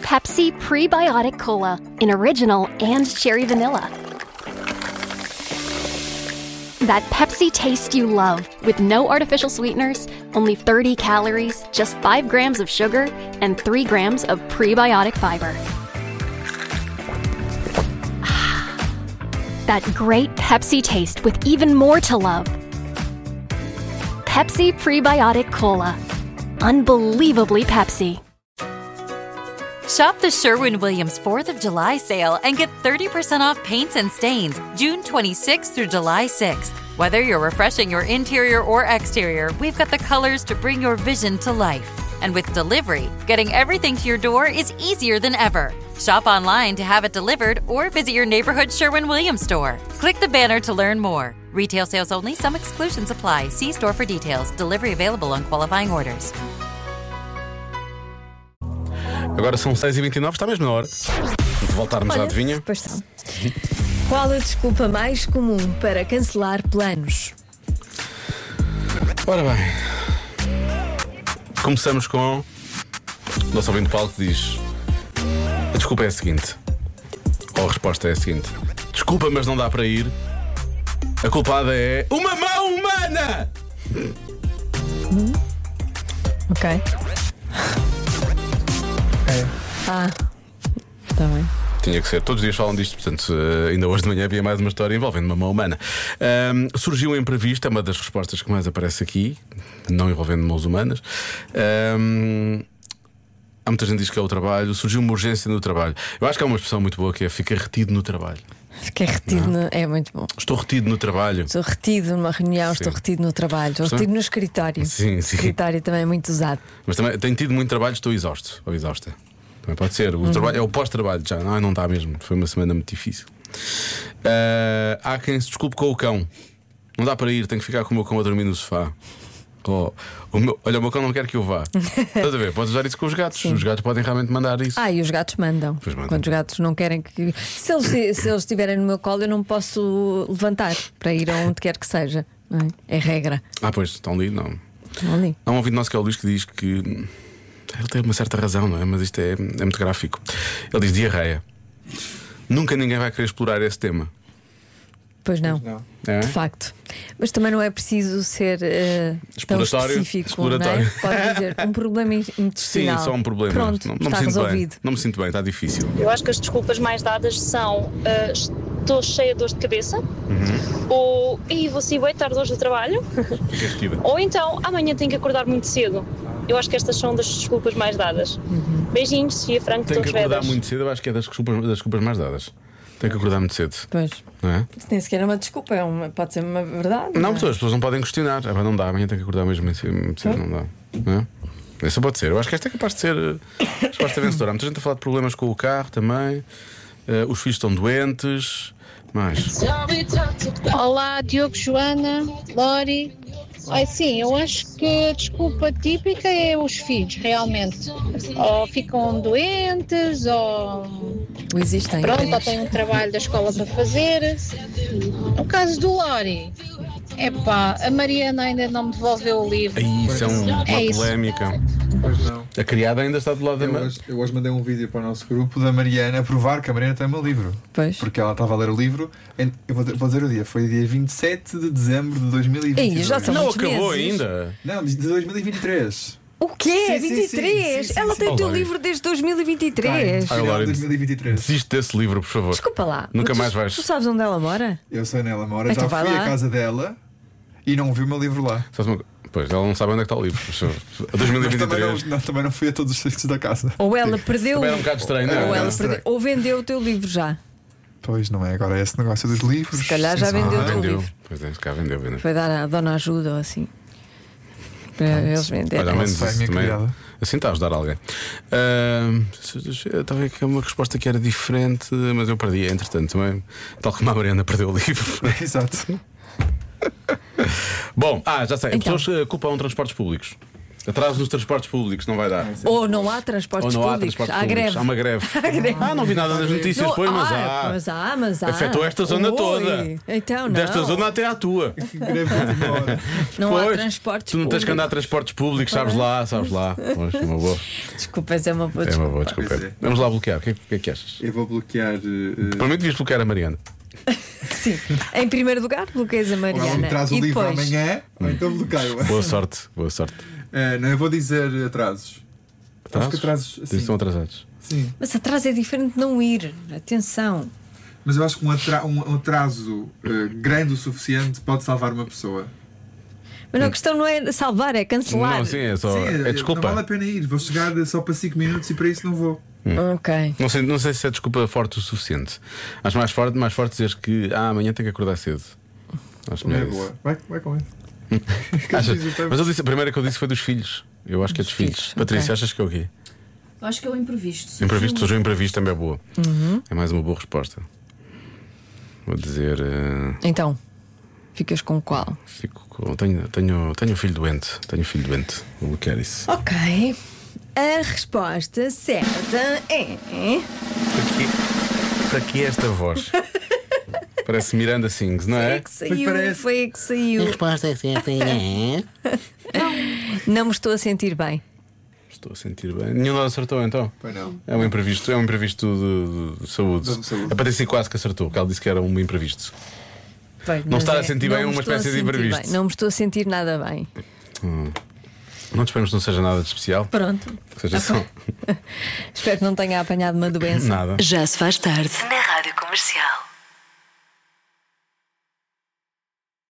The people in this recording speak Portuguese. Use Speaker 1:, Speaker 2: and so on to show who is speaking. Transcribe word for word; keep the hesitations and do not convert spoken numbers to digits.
Speaker 1: Pepsi Prebiotic Cola in original and cherry vanilla. That Pepsi taste you love, with no artificial sweeteners, only thirty calories, just five grams of sugar, and three grams of prebiotic fiber. That great Pepsi taste with even more to love. Pepsi Prebiotic Cola. Unbelievably Pepsi.
Speaker 2: Shop the Sherwin-Williams fourth of July sale and get thirty percent off paints and stains June twenty-sixth through July sixth. Whether you're refreshing your interior or exterior, we've got the colors to bring your vision to life. And with delivery, getting everything to your door is easier than ever. Shop online to have it delivered or visit your neighborhood Sherwin-Williams store. Click the banner to learn more. Retail sales only. Some exclusions apply. See store for details. Delivery available on qualifying orders.
Speaker 3: Agora são seis e vinte e nove, está mesmo na hora de voltarmos
Speaker 4: Olha,
Speaker 3: à adivinha.
Speaker 4: Pois estão. Qual a desculpa mais comum para cancelar planos?
Speaker 3: Ora bem, começamos com o nosso ouvinte Paulo que diz: a desculpa é a seguinte, ou a resposta é a seguinte: desculpa, mas não dá para ir. A culpada é uma mão humana.
Speaker 4: Hum? Ok.
Speaker 3: É.
Speaker 4: Ah, está bem.
Speaker 3: Tinha que ser, todos os dias falam disto, portanto, uh, ainda hoje de manhã havia mais uma história envolvendo uma mão humana. Um, surgiu um imprevisto, é uma das respostas que mais aparece aqui, não envolvendo mãos humanas. Um, há muita gente que diz que é o trabalho, surgiu uma urgência no trabalho. Eu acho que há uma expressão muito boa que é ficar retido no trabalho.
Speaker 4: Fiquei retido, no... é muito bom.
Speaker 3: Estou retido no trabalho.
Speaker 4: Estou retido numa reunião,
Speaker 3: sim.
Speaker 4: Estou retido no trabalho, estou
Speaker 3: estou...
Speaker 4: retido no escritório.
Speaker 3: Sim, sim.
Speaker 4: Escritório também é muito usado.
Speaker 3: Mas também tenho tido muito trabalho, estou exausto ou exausta. Também pode ser. O uhum. trabalho é o pós-trabalho já. Não, não está mesmo. Foi uma semana muito difícil. Uh, há quem se desculpe com o cão. Não dá para ir, tenho que ficar com o meu cão a dormir no sofá. Oh, o meu, olha, o meu cão não quer que eu vá. Estás a ver? Podes usar isso com os gatos. Sim. Os gatos podem realmente mandar isso.
Speaker 4: Ah, e os gatos mandam. mandam. Quando os gatos não querem que. Se eles, se eles estiverem no meu colo, eu não posso levantar para ir aonde quer que seja. Não é? É regra.
Speaker 3: Ah, pois, estão ali, não.
Speaker 4: Estão ali.
Speaker 3: Há um ouvido nosso que é o Luís que diz que. Ele tem uma certa razão, não é? Mas isto é, é muito gráfico. Ele diz diarreia. Nunca ninguém vai querer explorar esse tema.
Speaker 4: Pois não,
Speaker 3: pois não. É?
Speaker 4: De facto. Mas também não é preciso ser uh, tão específico, exploratório. Não é? Pode dizer um problema intestinal.
Speaker 3: Sim, só um problema.
Speaker 4: Pronto,
Speaker 3: não, não
Speaker 4: está
Speaker 3: me sinto
Speaker 4: resolvido.
Speaker 3: Bem. Não me sinto bem, está difícil.
Speaker 5: Eu acho que as desculpas mais dadas são uh, estou cheia de dor de cabeça, uhum. ou e vou sim, vou tarde hoje do trabalho, ou então amanhã tenho que acordar muito cedo. Eu acho que estas são das desculpas mais dadas. Uhum. Beijinhos, Sofia Franco,
Speaker 3: Tenho
Speaker 5: que
Speaker 3: acordar
Speaker 5: vedas.
Speaker 3: muito cedo, eu acho que é das desculpas, das desculpas mais dadas. Tenho que acordar muito cedo.
Speaker 4: Pois.
Speaker 3: Não é?
Speaker 4: Isso nem sequer é uma desculpa, é uma, pode ser uma verdade.
Speaker 3: Não,
Speaker 4: não é?
Speaker 3: As pessoas não podem questionar. Ah, não dá, amanhã tenho que acordar mesmo muito cedo, não dá. Não é? Isso pode ser. Eu acho que esta é capaz de ser resposta vencedora. Há muita gente a falar de problemas com o carro também. Uh, os filhos estão doentes. Mais.
Speaker 6: Olá, Diogo, Joana, Lori. Ai, sim, eu acho que a desculpa típica é os filhos, realmente. Ou ficam doentes, ou.
Speaker 4: Ou existem.
Speaker 6: Pronto, ou têm um trabalho da escola para fazer. No caso do Lori, epá, a Mariana ainda não me devolveu o livro.
Speaker 3: Isso é um, uma
Speaker 6: é
Speaker 3: polémica.
Speaker 7: Pois não.
Speaker 3: A criada ainda está do lado
Speaker 7: eu
Speaker 3: da Mariana.
Speaker 7: hoje, eu hoje mandei um vídeo para o nosso grupo da Mariana a provar que a Mariana tem o meu livro.
Speaker 4: Pois.
Speaker 7: Porque ela estava a ler o livro. Eu vou, vou dizer o dia, foi dia vinte e sete de dezembro de dois mil e vinte e dois.
Speaker 4: Ei, já são
Speaker 3: não
Speaker 4: meses.
Speaker 3: acabou ainda.
Speaker 7: Não, de dois mil e vinte e três.
Speaker 4: O quê?
Speaker 7: Sim,
Speaker 4: vinte e três?
Speaker 7: sim, sim, sim,
Speaker 4: Ela
Speaker 7: sim,
Speaker 4: tem
Speaker 7: sim.
Speaker 4: o teu
Speaker 3: Oh,
Speaker 4: livro desde dois mil e vinte e três.
Speaker 7: Final
Speaker 3: Lori,
Speaker 7: de dois mil e vinte e três.
Speaker 3: Desiste desse livro, por favor.
Speaker 4: Desculpa lá.
Speaker 3: Nunca
Speaker 4: tu,
Speaker 3: mais vais.
Speaker 4: Tu sabes onde ela mora?
Speaker 7: Eu sei nela, mora.
Speaker 4: Então
Speaker 7: Já
Speaker 4: vai
Speaker 7: fui
Speaker 4: lá.
Speaker 7: à casa dela e não vi o meu livro lá.
Speaker 3: Sabes uma... Pois, ela não sabe onde é que está o livro. dois mil e vinte e três.
Speaker 7: Mas também não, não, também não fui a todos os sítios da casa.
Speaker 4: Ou ela perdeu.
Speaker 3: Também era um bocado estranho, não é?
Speaker 4: Ou, ela
Speaker 7: estranho.
Speaker 4: perdeu, ou vendeu o teu livro já.
Speaker 7: Pois não é, agora é esse negócio dos livros.
Speaker 4: Se calhar já
Speaker 7: Sim,
Speaker 4: vendeu
Speaker 3: Ah,
Speaker 4: o teu
Speaker 3: vendeu.
Speaker 4: livro.
Speaker 3: Pois é, se cá vendeu, vendeu.
Speaker 4: Foi dar à dona ajuda ou assim. Para eles venderem.
Speaker 3: Olha, ao menos
Speaker 7: Nossa,
Speaker 3: isso
Speaker 7: minha
Speaker 3: também.
Speaker 7: criada.
Speaker 3: Assim está a ajudar alguém. Uh, Estava a ver que é uma resposta que era diferente, mas eu perdi, entretanto, também. Tal como a Mariana perdeu o livro.
Speaker 7: Exato.
Speaker 3: Bom, ah, já sei. As
Speaker 4: Então.
Speaker 3: pessoas uh, culpam transportes públicos. Atraso nos transportes públicos, não vai dar.
Speaker 4: Ou não há transportes
Speaker 3: Ou não há
Speaker 4: públicos.
Speaker 3: transportes
Speaker 4: Há
Speaker 3: públicos.
Speaker 4: greve.
Speaker 3: Há uma greve.
Speaker 4: Há greve.
Speaker 3: Ah, não vi nada nas notícias,
Speaker 4: Não,
Speaker 3: pois, mas
Speaker 4: ah,
Speaker 3: há.
Speaker 4: Mas há, mas há.
Speaker 3: Afetou esta zona
Speaker 4: Oi.
Speaker 3: toda.
Speaker 4: Então não.
Speaker 3: Desta zona até à tua.
Speaker 4: Não
Speaker 3: Pois,
Speaker 4: há transportes
Speaker 3: tu não tens que andar a
Speaker 4: públicos.
Speaker 3: transportes públicos, sabes lá, sabes lá. Pois, é uma boa.
Speaker 4: Desculpa, é uma boa
Speaker 3: É uma boa,
Speaker 4: desculpa.
Speaker 3: desculpa.
Speaker 7: Pois é.
Speaker 3: Vamos lá bloquear. O que é, o que é que achas?
Speaker 7: Eu vou bloquear. Uh,
Speaker 3: Para mim, devias bloquear a Mariana.
Speaker 4: Sim. Em primeiro lugar, bloqueias a
Speaker 7: ou ela
Speaker 4: Mariana.
Speaker 7: me traz o
Speaker 4: e
Speaker 7: livro
Speaker 4: depois...
Speaker 7: amanhã, ou então bloqueio.
Speaker 3: Boa sorte, boa sorte.
Speaker 7: Uh, não, eu vou dizer atrasos. Acho que atrasos.
Speaker 3: Eles
Speaker 7: Sim.
Speaker 3: estão atrasados.
Speaker 7: Sim.
Speaker 4: Mas atrás é diferente de não ir. Atenção.
Speaker 7: Mas eu acho que um, atra um atraso uh, grande o suficiente pode salvar uma pessoa.
Speaker 4: Mas não, a questão não é salvar, é cancelar.
Speaker 3: Não, sim, é só.
Speaker 7: Sim,
Speaker 3: é desculpa.
Speaker 7: Não vale a pena ir. Vou chegar só para cinco minutos e para isso não vou.
Speaker 4: Ok.
Speaker 3: Não sei, não sei se é desculpa forte o suficiente. Acho mais forte, mais forte dizer que ah, amanhã tenho que acordar cedo. Acho
Speaker 7: Não é
Speaker 3: melhor isso.
Speaker 7: boa. Vai, vai com ele.
Speaker 3: Achas- Mas eu disse, a primeira que eu disse foi dos filhos. Eu acho que é dos
Speaker 4: Dos
Speaker 3: filhos.
Speaker 4: filhos,
Speaker 3: Patrícia,
Speaker 4: ok.
Speaker 3: achas que é o quê?
Speaker 8: Acho que é o imprevisto.
Speaker 3: Imprevisto, surgiu um imprevisto também é boa.
Speaker 4: Uhum.
Speaker 3: É mais uma boa resposta. Vou dizer. eh,
Speaker 4: Então, ficas com qual?
Speaker 3: fico com- tenho, tenho, tenho um filho doente. Tenho um filho doente. Vou bloquear isso.
Speaker 4: Ok. A resposta certa é.
Speaker 3: Para que esta voz? Parece Miranda Sings, não
Speaker 4: Foi
Speaker 3: é?
Speaker 4: a que saiu.
Speaker 7: parece.
Speaker 4: Foi a que saiu.
Speaker 3: resposta é certa. É.
Speaker 4: Não me estou a sentir bem.
Speaker 3: Estou a sentir bem. Nenhum lado acertou então.
Speaker 7: Pois não.
Speaker 3: É um imprevisto, é um imprevisto de, de- de saúde.
Speaker 7: De saúde.
Speaker 3: A Patrícia quase que acertou, que ela disse que era um imprevisto.
Speaker 4: Pois,
Speaker 3: Não
Speaker 4: mas
Speaker 3: estar a sentir bem
Speaker 4: não
Speaker 3: é
Speaker 4: me
Speaker 3: uma
Speaker 4: estou a
Speaker 3: espécie de
Speaker 4: sentir
Speaker 3: imprevisto.
Speaker 4: bem. Não me estou a sentir nada bem.
Speaker 3: Não te esperamos que não seja nada de especial.
Speaker 4: Pronto.
Speaker 3: Que seja só
Speaker 4: Espero que não tenha apanhado uma doença.
Speaker 3: nada.
Speaker 9: Já se faz tarde na Rádio Comercial.